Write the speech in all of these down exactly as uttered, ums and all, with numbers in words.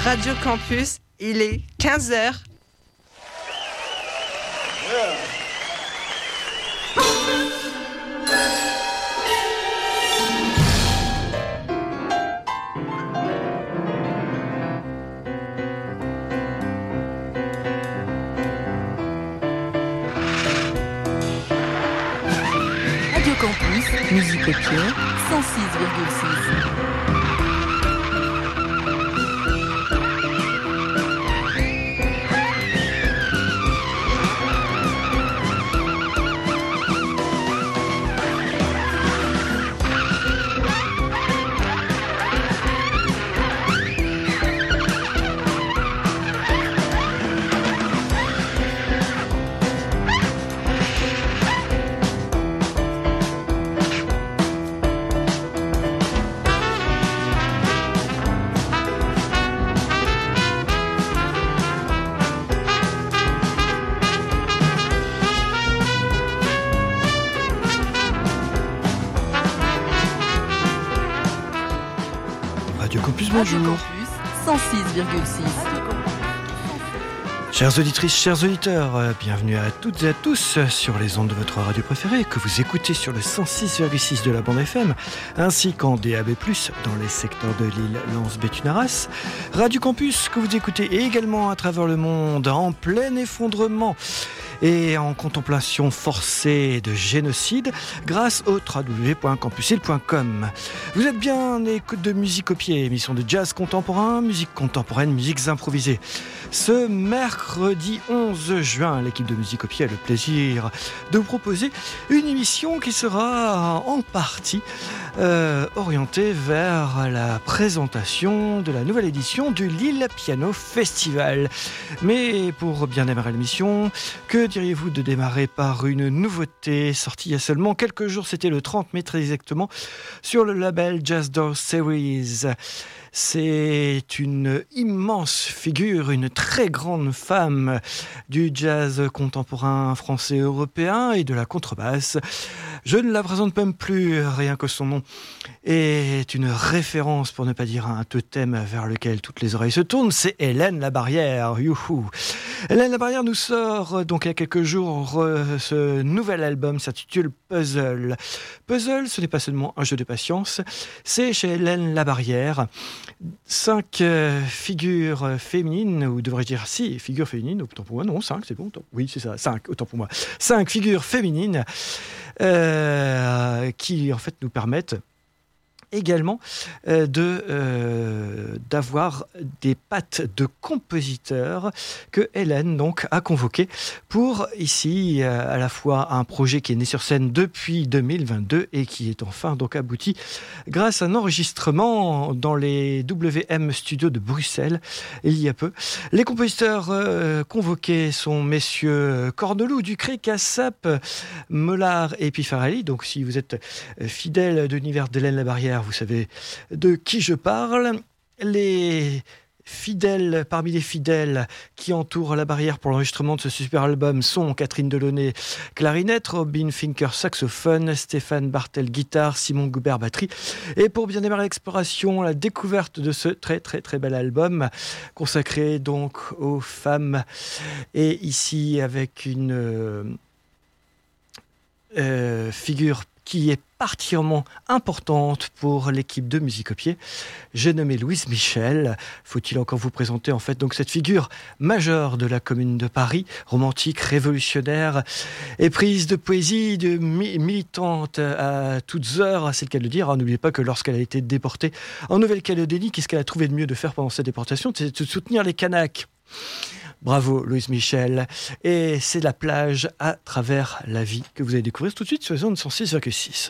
Radio Campus, il est quinze heures. Yeah. Radio Campus, musique au pied, cent six virgule six. Bonjour. Radio Campus, cent six virgule six. Chères auditrices, chers auditeurs, euh, bienvenue à toutes et à tous sur les ondes de votre radio préférée que vous écoutez sur le cent six virgule six de la bande F M, ainsi qu'en D A B plus, dans les secteurs de Lille, Lens, Béthune, Arras. Radio Campus que vous écoutez également à travers le monde en plein effondrement et en contemplation forcée de génocide grâce au w w w point campus il point com. Vous êtes bien en écoute de Musique au pied, émission de jazz contemporain, musique contemporaine, musiques improvisées. Ce mercredi onze juin, l'équipe de Musique au pied a le plaisir de vous proposer une émission qui sera en partie euh, orientée vers la présentation de la nouvelle édition du Lille Piano Festival. Mais pour bien démarrer l'émission, que diriez-vous de démarrer par une nouveauté sortie il y a seulement quelques jours, c'était le trente mai très exactement, sur le label Jazz Door Series. C'est une immense figure, une très grande femme du jazz contemporain français européen et de la contrebasse. Je ne la présente même plus, rien que son nom est une référence, pour ne pas dire un totem vers lequel toutes les oreilles se tournent. C'est Hélène Labarrière. Youhou. Hélène Labarrière nous sort donc il y a quelques jours euh, ce nouvel album s'intitule Puzzle. Puzzle, ce n'est pas seulement un jeu de patience, c'est chez Hélène Labarrière cinq euh, figures féminines, ou devrais-je dire six figures féminines, autant pour moi, non, cinq, c'est bon, autant, oui, c'est ça, cinq, autant pour moi, cinq figures féminines euh, qui en fait nous permettent également euh, de, euh, d'avoir des pattes de compositeurs que Hélène donc a convoqué pour ici euh, à la fois un projet qui est né sur scène depuis deux mille vingt-deux et qui est enfin donc abouti grâce à un enregistrement dans les W M Studios de Bruxelles il y a peu. Les compositeurs euh, convoqués sont messieurs Corneloup, Ducré, Cassap, Mollard et Pifarelli. Donc si vous êtes fidèle de l'univers d'Hélène Labarrière, vous savez de qui je parle. Les fidèles, parmi les fidèles qui entourent Labarrière pour l'enregistrement de ce super album sont Catherine Delaunay, clarinette, Robin Finker, saxophone, Stéphane Bartel, guitare, Simon Goubert, batterie. Et pour bien démarrer l'exploration, la découverte de ce très très très bel album consacré donc aux femmes, et ici avec une euh, euh, figure qui est particulièrement importante pour l'équipe de Musique au pied. J'ai nommé Louise Michel. Faut-il encore vous présenter en fait donc cette figure majeure de la Commune de Paris, romantique, révolutionnaire, éprise de poésie, de mi- militante à toutes heures, c'est le cas de le dire. N'oubliez pas que lorsqu'elle a été déportée en Nouvelle-Calédonie, qu'est-ce qu'elle a trouvé de mieux de faire pendant cette déportation ? C'est de soutenir les Kanaks. Bravo Louise Michel, et c'est la plage à travers la vie que vous allez découvrir tout de suite sur les ondes cent six virgule six.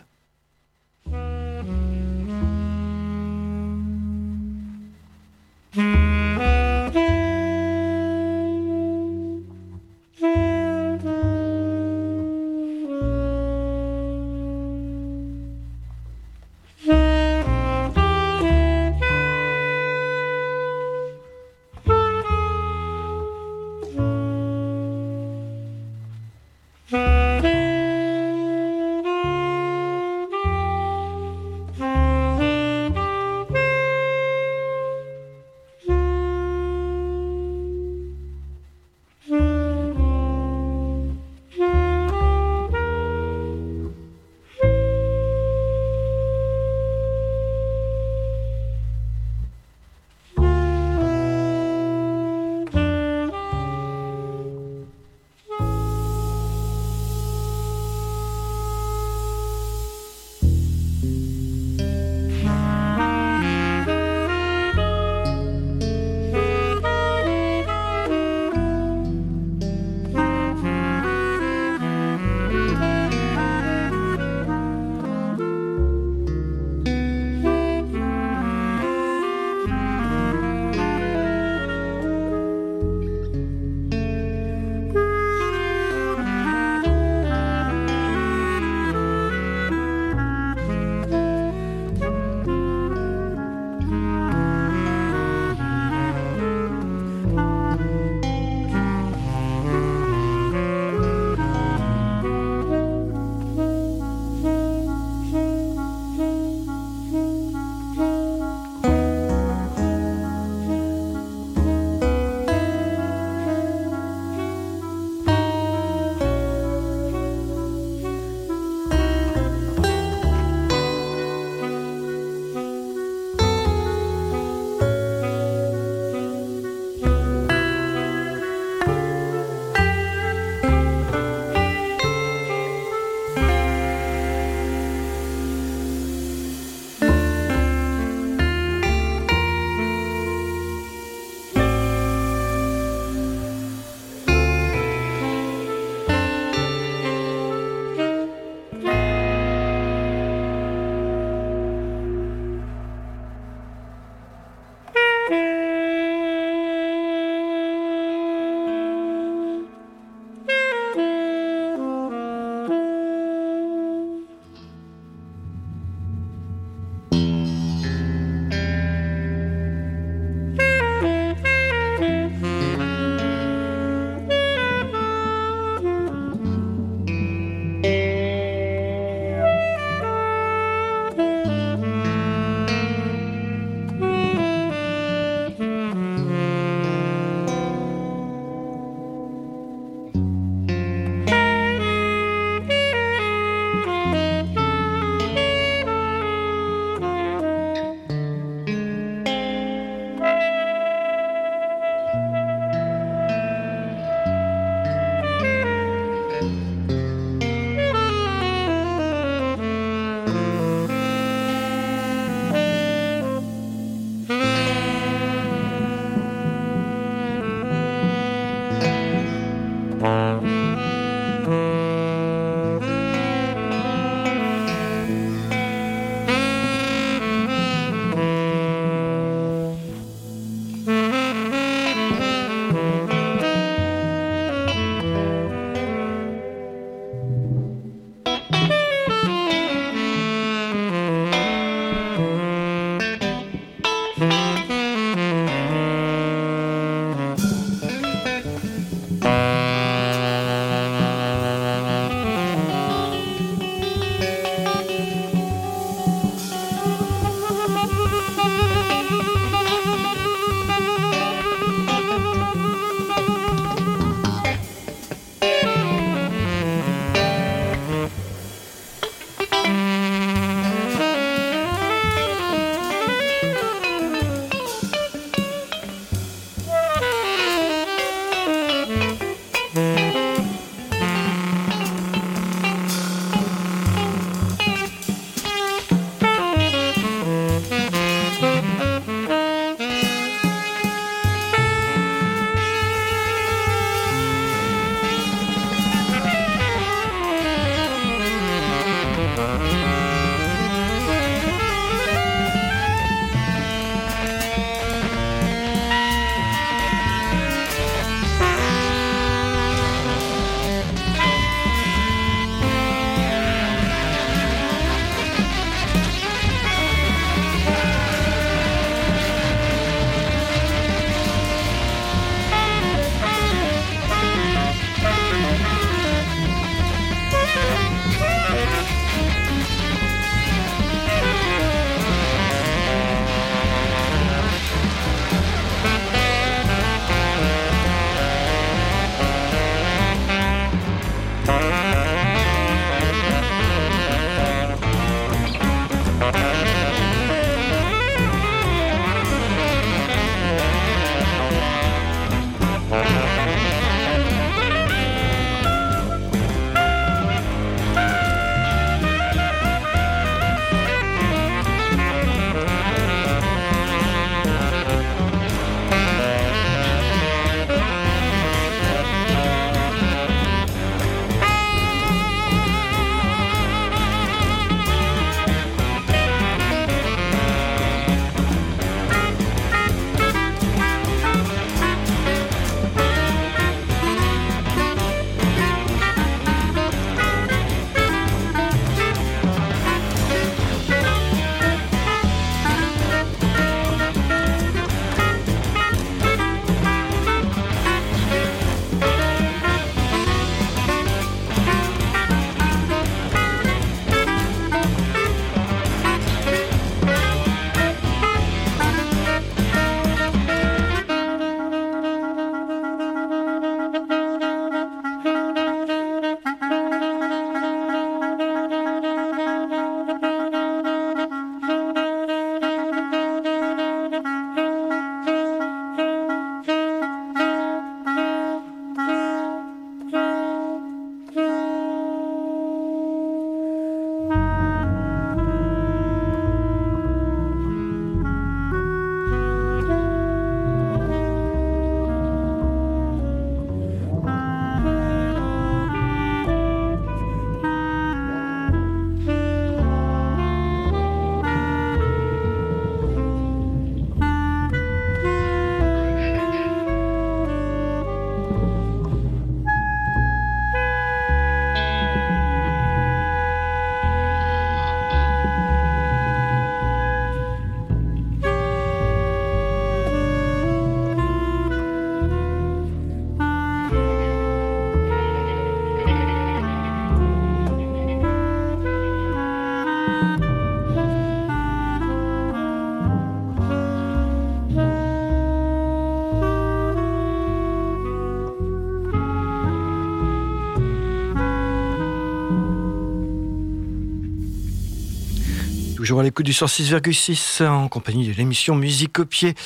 toujours à l'écoute du cent six virgule six en compagnie de l'émission Musique au pied.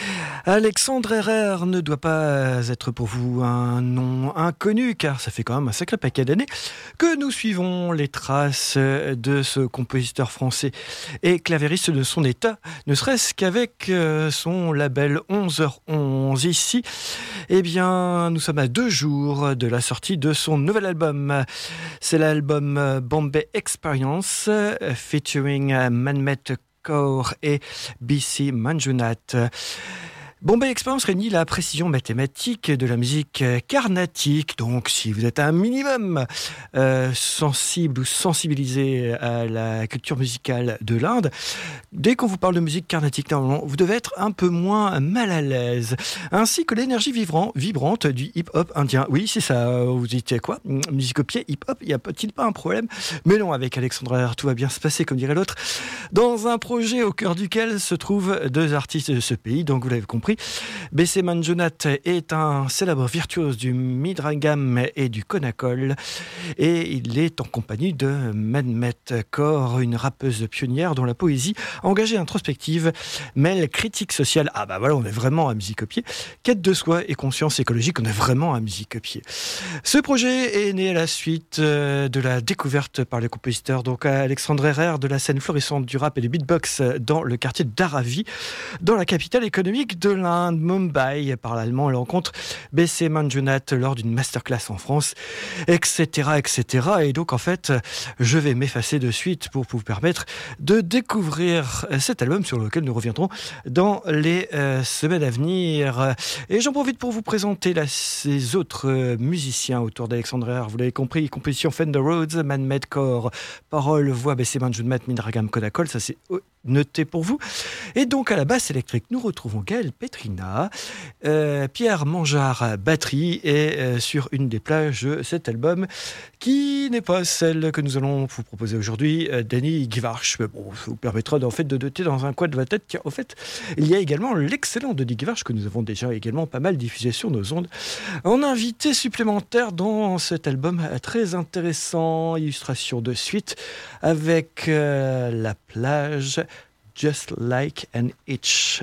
Alexandre Herrère ne doit pas être pour vous un nom inconnu, car ça fait quand même un sacré paquet d'années que nous suivons les traces de ce compositeur français et clavériste de son état, ne serait-ce qu'avec son label onze heures onze. Ici, eh bien, nous sommes à deux jours de la sortie de son nouvel album. C'est l'album Bombay Experience, featuring Manmeet Kaur et B C Manjunath. Bombay Experience réunit la précision mathématique de la musique carnatique. Donc, si vous êtes un minimum euh, sensible ou sensibilisé à la culture musicale de l'Inde, dès qu'on vous parle de musique carnatique, normalement, vous devez être un peu moins mal à l'aise. Ainsi que l'énergie vibrant, vibrante du hip-hop indien. Oui, c'est ça. Vous dites quoi ? Musique au pied, hip-hop, il n'y a peut-il pas un problème ? Mais non, avec Alexandre Herrère, tout va bien se passer, comme dirait l'autre. Dans un projet au cœur duquel se trouvent deux artistes de ce pays, donc vous l'avez compris. B C Manjunath est un célèbre virtuose du Midragam et du Konakol, et il est en compagnie de Manmeet Kaur, une rappeuse pionnière dont la poésie engagée introspective mêle critique sociale. Ah bah voilà, on est vraiment à musique au pied. Quête de soi et conscience écologique, on est vraiment à musique au pied. Ce projet est né à la suite de la découverte par les compositeurs, donc Alexandre Herrère, de la scène florissante du rap et du beatbox dans le quartier de Dharavi, dans la capitale économique de l'Inde, Mumbai. Par l'allemand, elle rencontre B C Manjunath lors d'une masterclass en France, et cetera, et cetera. Et donc, en fait, je vais m'effacer de suite pour vous permettre de découvrir cet album sur lequel nous reviendrons dans les euh, semaines à venir. Et j'en profite pour vous présenter là, ces autres euh, musiciens autour d'Alexandre Herrère. Vous l'avez compris, composition Fender Rhodes, Manmeet Kaur, parole, voix, B C Manjunath, Midragam, Konakol, ça c'est noté pour vous. Et donc à la basse électrique, nous retrouvons Gaël Petrina, euh, Pierre Mangeard, batterie, et euh, sur une des plages de cet album, qui n'est pas celle que nous allons vous proposer aujourd'hui, euh, Danny Givarch. Mais bon, ça vous permettra en fait de noter dans un coin de votre tête qu'en fait, il y a également l'excellent Danny Givarch que nous avons déjà également pas mal diffusé sur nos ondes. En invité supplémentaire dans cet album très intéressant, illustration de suite avec euh, la plage, Just Like an Itch.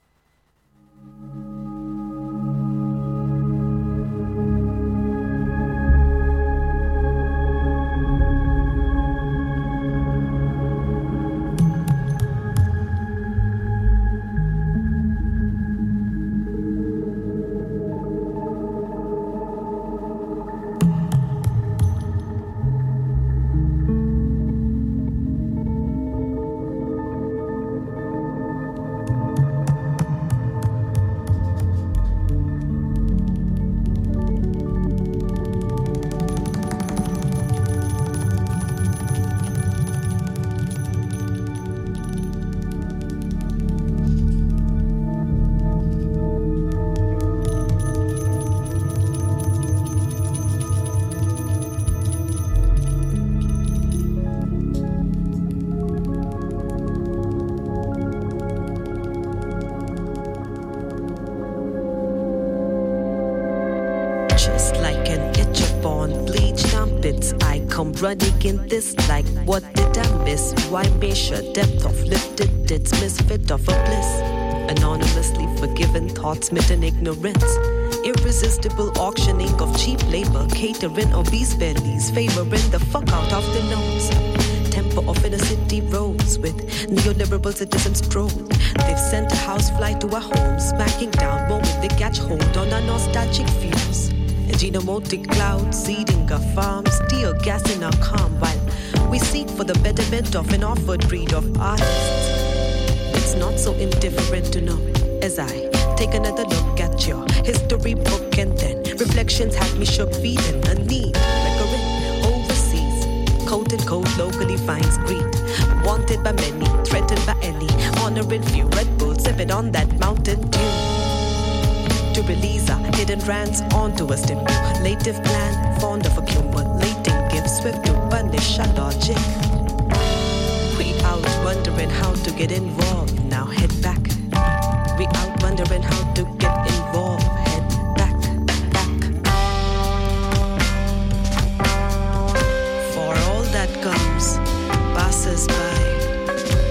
Running in this, like what did I miss? Why measure depth of lifted its misfit of a bliss? Anonymously forgiven thoughts smitten ignorance. Irresistible auctioning of cheap labor, catering obese bellies, favoring the fuck out of the nose. Temper of inner city roads with neoliberal citizens stroll. They've sent a house flight to our home, smacking down moment they catch hold on our nostalgic views. Genomotic clouds seeding our farms, tear gas in our calm while we seek for the betterment of an offered breed of artists. It's not so indifferent to know as I take another look at your history book, and then reflections had me shook, feeling a need like a ring overseas. Coated cold locally finds greed, wanted by many, threatened by any, honoring few. Red Bull sipping on that Mountain Dew to release our hidden rants onto a stimulative plan, fond of accumulating gifts, swift to punish our logic. We out wondering how to get involved, now head back. We out wondering how to get involved, head back, back. For all that comes, passes by,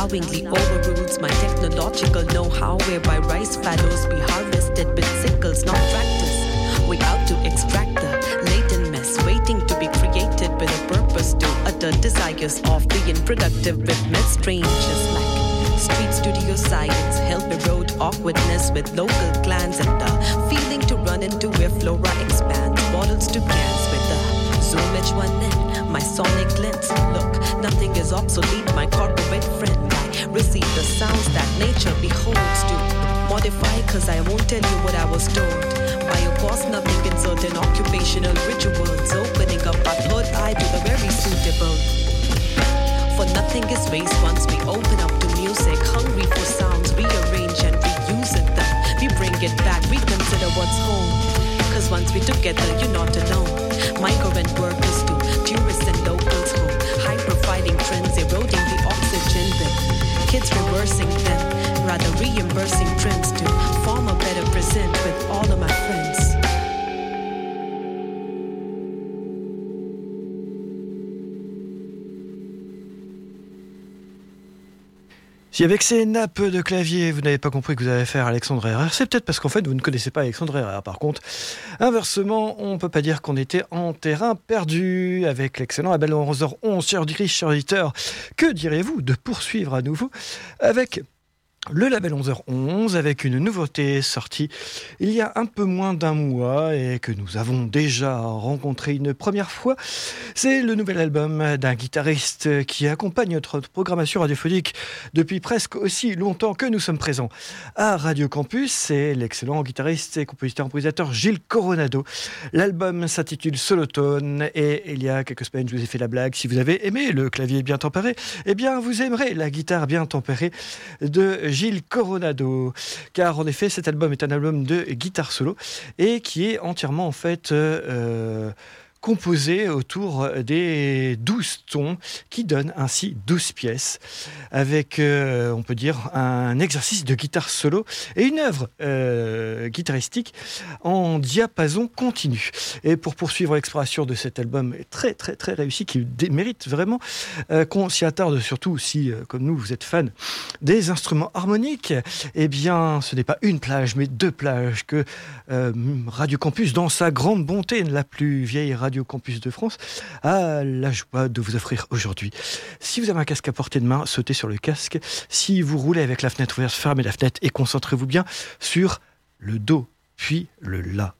knowingly overrules my technological know-how, whereby rice fallows be harvested with sickles, not tractors. We out to extract the latent mess, waiting to be created with a purpose to utter desires of being productive with mess strange, just like street studio science help erode awkwardness with local clans, and the feeling to run into where flora expands, bottles to cans with the zoomage one in my sonic lens. Look, nothing is obsolete, my corporate friend. I receive the sounds that nature beholds to modify, cause I won't tell you what I was told by a boss. Nothing in certain occupational rituals, opening up our third eye to the very suitable. For nothing is waste once we open up to music, hungry for sounds, rearrange and reuse it. Then we bring it back, reconsider what's home. Cause once we together, you're not alone. Migrant workers to tourists and locals home. High-profiling trends eroding the oxygen bin. Kids reversing them, rather reimbursing trends to form a better present with all of my friends. Si avec ces nappes de clavier, vous n'avez pas compris que vous allez faire Alexandre Herrera, c'est peut-être parce qu'en fait, vous ne connaissez pas Alexandre Herrera. Par contre, inversement, on ne peut pas dire qu'on était en terrain perdu avec l'excellent Abel onze heures onze. Chers auditeurs, que diriez-vous de poursuivre à nouveau avec le label onze heures onze, avec une nouveauté sortie il y a un peu moins d'un mois et que nous avons déjà rencontré une première fois. C'est le nouvel album d'un guitariste qui accompagne notre programmation radiophonique depuis presque aussi longtemps que nous sommes présents à Radio Campus. C'est l'excellent guitariste et compositeur-improvisateur Gilles Coronado. L'album s'intitule Solotone et il y a quelques semaines, je vous ai fait la blague. Si vous avez aimé le clavier bien tempéré, eh bien vous aimerez la guitare bien tempérée de Gilles Coronado, car en effet cet album est un album de guitare solo et qui est entièrement en fait euh, composé autour des douze tons qui donnent ainsi douze pièces avec, euh, on peut dire, un exercice de guitare solo et une œuvre euh, guitaristique en diapason continu. Et pour poursuivre l'exploration de cet album très très très réussi qui mérite vraiment euh, qu'on s'y attarde, surtout si, euh, comme nous, vous êtes fans des instruments harmoniques, eh bien ce n'est pas une plage mais deux plages que euh, Radio Campus, dans sa grande bonté, la plus vieille radio Radio Campus de France, a la joie de vous offrir aujourd'hui. Si vous avez un casque à portée de main, sautez sur le casque. Si vous roulez avec la fenêtre ouverte, fermez la fenêtre et concentrez-vous bien sur le Do, puis le La.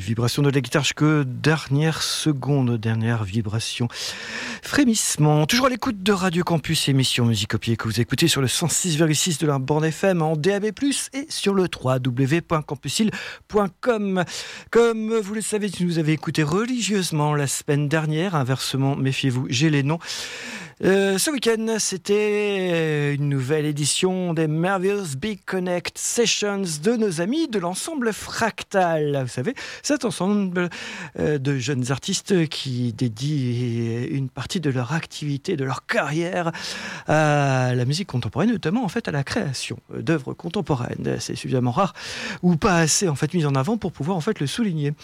vibration de la guitare jusque dernière seconde, dernière vibration. Frémissement. Toujours à l'écoute de Radio Campus, émission Musicopier que vous écoutez sur le cent six virgule six de la bande F M en D A B plus, et sur le w w w point campus île point com. Comme vous le savez, si vous avez écouté religieusement la semaine dernière, inversement, méfiez-vous, j'ai les noms. Euh, ce week-end, c'était une nouvelle édition des Marvelous Big Connect Sessions de nos amis de l'ensemble Fractal. Vous savez, cet ensemble euh, de jeunes artistes qui dédient une partie de leur activité, de leur carrière à la musique contemporaine, notamment en fait à la création d'œuvres contemporaines. C'est suffisamment rare ou pas assez en fait mis en avant pour pouvoir en fait le souligner.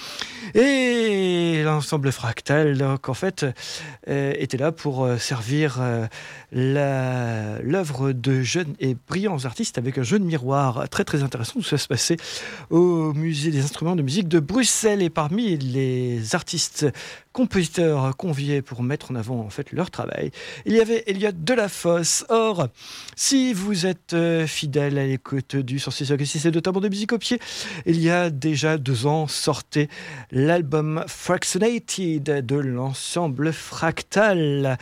Et l'ensemble Fractal, donc en fait, euh, était là pour euh, servir Euh, la, l'œuvre de jeunes et brillants artistes avec un jeu de miroir très très intéressant. Tout ça se passait au musée des instruments de musique de Bruxelles, et parmi les artistes compositeurs conviés pour mettre en avant en fait leur travail, il y avait Elliott Delafosse. Or, si vous êtes euh, fidèle à l'écoute du cent six virgule six et de ta bande de musique au pied, il y a déjà deux ans sortait l'album Fractionated de l'ensemble Fractal.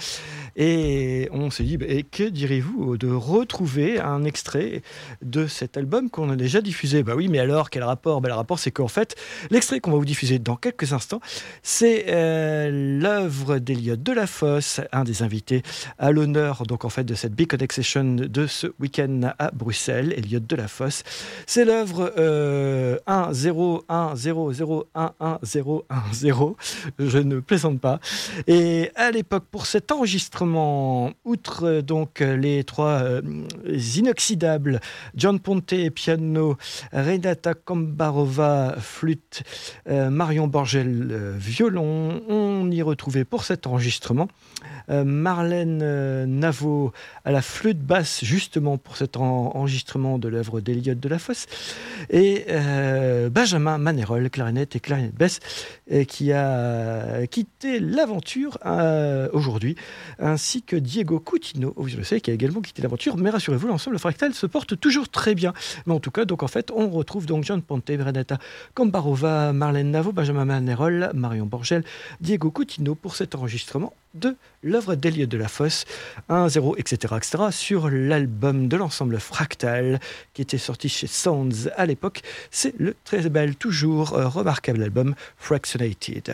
Et on s'est dit, bah, et que direz-vous de retrouver un extrait de cet album qu'on a déjà diffusé? Bah oui, mais alors, quel rapport? Bah, le rapport, c'est qu'en fait, l'extrait qu'on va vous diffuser dans quelques instants, c'est euh, l'œuvre d'Elliott Delafosse, un des invités à l'honneur donc en fait de cette Big Connect Session de ce week-end à Bruxelles. Elliott Delafosse, c'est l'œuvre euh, un zéro un zéro zéro un un zéro un zéro. Je ne plaisante pas. Et à l'époque, pour cet enregistrement, outre donc les trois euh, inoxydables, John Ponte piano, Renata Kombarova flûte, euh, Marion Borgel euh, violon, on y retrouvait pour cet enregistrement euh, Marlène euh, Navo à la flûte basse, justement pour cet en- enregistrement de l'œuvre d'Elliott Delafosse, et euh, Benjamin Manerol, clarinette et clarinette basse, euh, qui a quitté l'aventure euh, aujourd'hui, ainsi que Diego Coutinho, vous le savez, qui a également quitté l'aventure, mais rassurez-vous, l'ensemble Fractal se porte toujours très bien. Mais en tout cas, donc en fait, on retrouve donc John Ponte, Renata Kombarova, Marlène Navo, Benjamin Manerol, Marion Borgel, Diego Coutinho pour cet enregistrement de l'œuvre d'Elliott Delafosse, un zéro, et cetera, et cetera, sur l'album de l'ensemble Fractal, qui était sorti chez Sounds à l'époque. C'est le très bel, toujours euh, remarquable album Fractionated.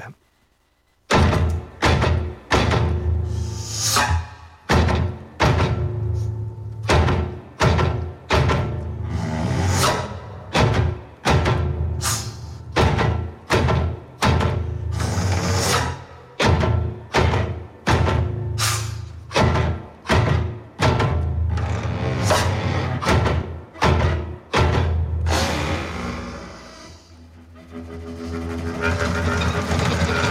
Thank you.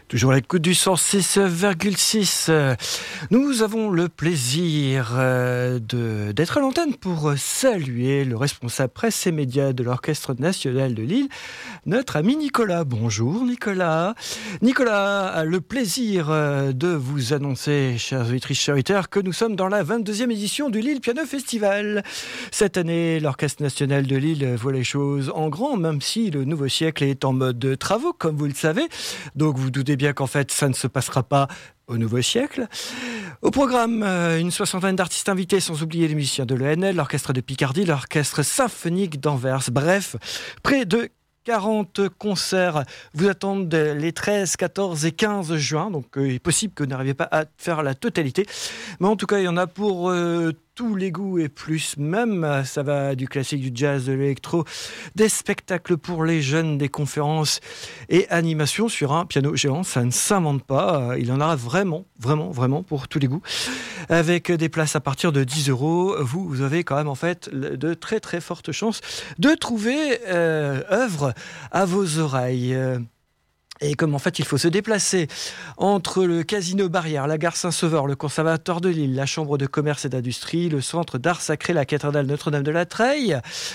Toujours à l'écoute du cent six virgule six. Nous avons le plaisir de, d'être à l'antenne pour saluer le responsable presse et médias de l'Orchestre national de Lille, notre ami Nicolas. Bonjour Nicolas. Nicolas a le plaisir de vous annoncer, chers auditrices, chers auditeurs, que nous sommes dans la vingt-deuxième édition du Lille Piano Festival. Cette année, l'Orchestre national de Lille voit les choses en grand, même si le nouveau siècle est en mode de travaux, comme vous le savez. Donc vous doutez bien qu'en fait, ça ne se passera pas au nouveau siècle. Au programme, une soixantaine d'artistes invités, sans oublier les musiciens de l'E N L, l'Orchestre de Picardie, l'Orchestre symphonique d'Anvers. Bref, près de quarante concerts vous attendent les treize, quatorze et quinze juin. Donc euh, il est possible que vous n'arriviez pas à faire la totalité. Mais en tout cas, il y en a pour euh, tous les goûts et plus même. Ça va du classique, du jazz, de l'électro, des spectacles pour les jeunes, des conférences et animations sur un piano géant. Ça ne s'invente pas. Il y en aura vraiment, vraiment, vraiment pour tous les goûts. Avec des places à partir de dix euros, vous, vous avez quand même en fait de très très fortes chances de trouver euh, œuvre à vos oreilles. Et comme en fait il faut se déplacer entre le Casino Barrière, la gare Saint-Sauveur, le Conservatoire de Lille, la Chambre de commerce et d'industrie, le Centre d'art sacré, la cathédrale Notre-Dame de la Treille.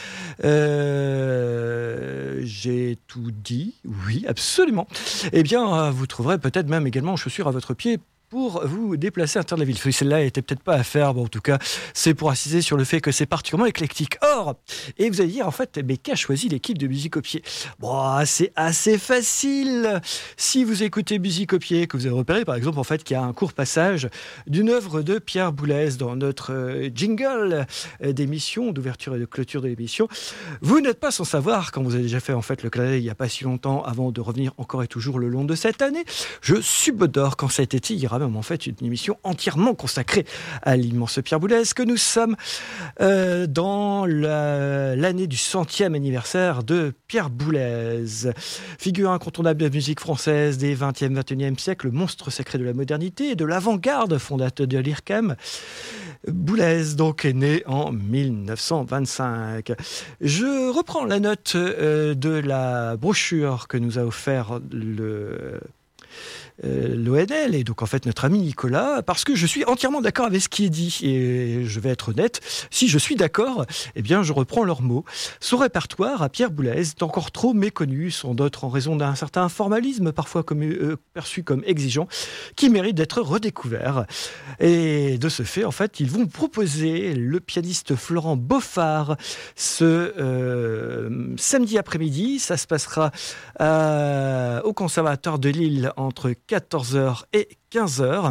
Euh, j'ai tout dit, oui, absolument. Eh bien, vous trouverez peut-être même également chaussures à votre pied pour vous déplacer à l'intérieur de la ville. Celle-là n'était peut-être pas à faire, bon, en tout cas, c'est pour insister sur le fait que c'est particulièrement éclectique. Or, et vous allez dire, en fait, mais qu'a choisi l'équipe de Musique au Pied ? Bon, c'est assez facile. Si vous écoutez Musique au Pied, que vous avez repéré, par exemple, en fait, qu'il y a un court passage d'une œuvre de Pierre Boulez dans notre jingle d'émission, d'ouverture et de clôture de l'émission, vous n'êtes pas sans savoir, quand vous avez déjà fait, en fait, le clin d'œil il n'y a pas si longtemps, avant de revenir encore et toujours le long de cette année, je subodore quand cet été, il y aura même en fait une émission entièrement consacrée à l'immense Pierre Boulez, que nous sommes euh, dans la, l'année du centième anniversaire de Pierre Boulez, figure incontournable de la musique française des vingtième, vingt et unième siècle, monstre sacré de la modernité et de l'avant-garde, fondateur de l'I R C A M. Boulez donc est né en mille neuf cent vingt-cinq. Je reprends la note euh, de la brochure que nous a offert le Euh, l'O N L et donc en fait notre ami Nicolas, parce que je suis entièrement d'accord avec ce qui est dit et je vais être honnête, si je suis d'accord, eh bien je reprends leurs mots. Son répertoire à Pierre Boulez est encore trop méconnu, sans doute en raison d'un certain formalisme parfois comme, euh, perçu comme exigeant, qui mérite d'être redécouvert. Et de ce fait, en fait, ils vont proposer le pianiste Florent Beaufard ce euh, samedi après-midi. Ça se passera euh, au Conservatoire de Lille entre quatorze heures et quinze heures.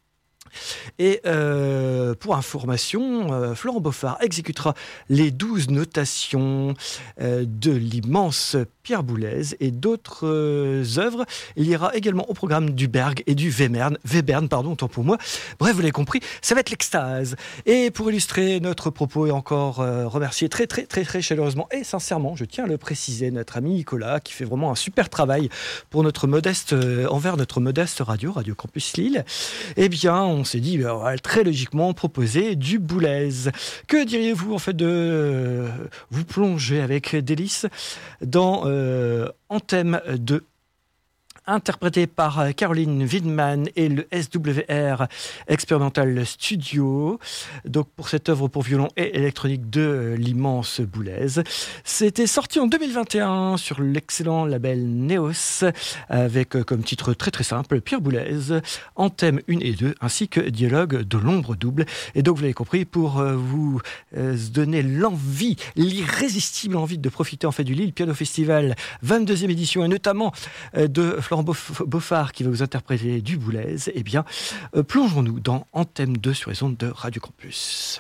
Et euh, pour information, euh, Florent Beaufard exécutera les douze notations euh, de l'immense Pierre Boulez et d'autres euh, œuvres. Il y aura également au programme du Berg et du Webern, Webern, pardon, autant pour moi. Bref, vous l'avez compris, ça va être l'extase. Et pour illustrer notre propos et encore euh, remercier très très très très chaleureusement et sincèrement, je tiens à le préciser, notre ami Nicolas qui fait vraiment un super travail pour notre modeste, euh, envers notre modeste radio, Radio Campus Lille. Eh bien, on On s'est dit, ben, on va très logiquement proposer du Boulez. Que diriez-vous en fait de euh, vous plonger avec délice dans euh, Anthem deux, interprété par Caroline Widman et le S W R Experimental Studio, donc pour cette œuvre pour violon et électronique de l'immense Boulez. C'était sorti en deux mille vingt et un sur l'excellent label Neos, avec comme titre très très simple Pierre Boulez, Anthem un et deux, ainsi que Dialogue de l'ombre double. Et donc vous l'avez compris, pour vous donner l'envie, l'irrésistible envie de profiter en fait du Lille Piano Festival vingt-deuxième édition, et notamment de Florent Beaufard qui va vous interpréter du Boulez, eh bien, euh, plongeons-nous dans Anthem deux sur les ondes de Radio Campus.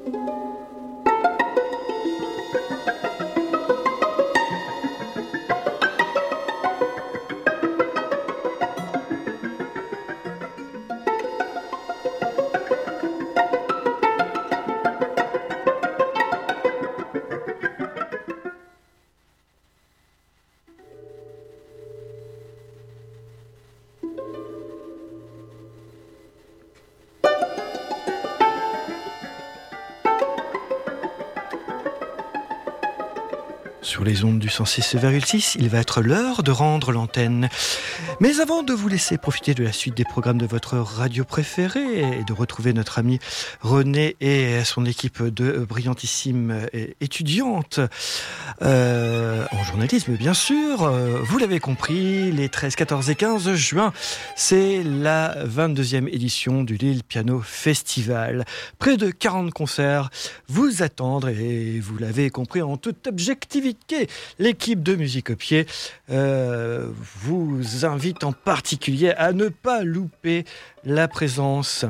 Sur les ondes du cent six virgule six, il va être l'heure de rendre l'antenne. Mais avant de vous laisser profiter de la suite des programmes de votre radio préférée et de retrouver notre ami René et son équipe de brillantissimes étudiantes euh, en journalisme, bien sûr, euh, vous l'avez compris, les treize, quatorze et quinze juin, c'est la vingt-deuxième édition du Lille Piano Festival. Près de quarante concerts vous attendent et vous l'avez compris en toute objectivité. L'équipe de Musique au Pied euh, vous invite en particulier à ne pas louper la présence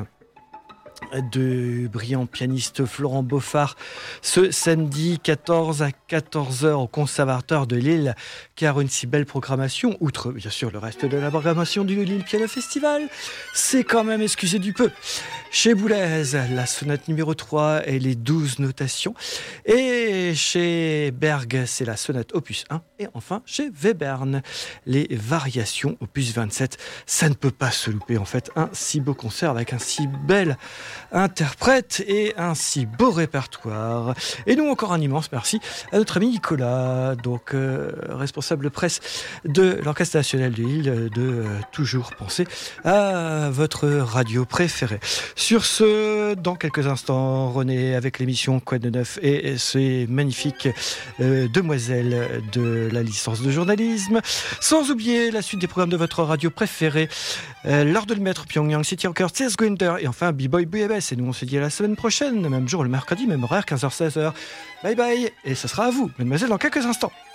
de brillant pianiste Florent Beaufard ce samedi quatorze à quatorze heures au Conservatoire de Lille, car une si belle programmation, outre bien sûr le reste de la programmation du Lille Piano Festival, c'est quand même excusez du peu. Chez Boulez, la sonate numéro trois et les douze notations, et chez Berg, c'est la sonate opus un, et enfin chez Webern, les variations opus vingt-sept. Ça ne peut pas se louper en fait, un si beau concert avec un si bel interprète et un si beau répertoire. Et nous encore un immense merci à notre ami Nicolas, donc euh, responsable presse de l'Orchestre National de Lille, de euh, toujours penser à votre radio préférée. Sur ce, dans quelques instants, René avec l'émission Quoi de neuf et ces magnifiques euh, demoiselles de la licence de journalisme. Sans oublier la suite des programmes de votre radio préférée, euh, l'heure de le maître Pyongyang City Rocker, Tess Gunther et enfin B-Boy B M S. Et nous on se dit à la semaine prochaine, même jour le mercredi, même horaire, quinze heures seize heures. Bye bye, et ce sera à vous, mademoiselle, dans quelques instants.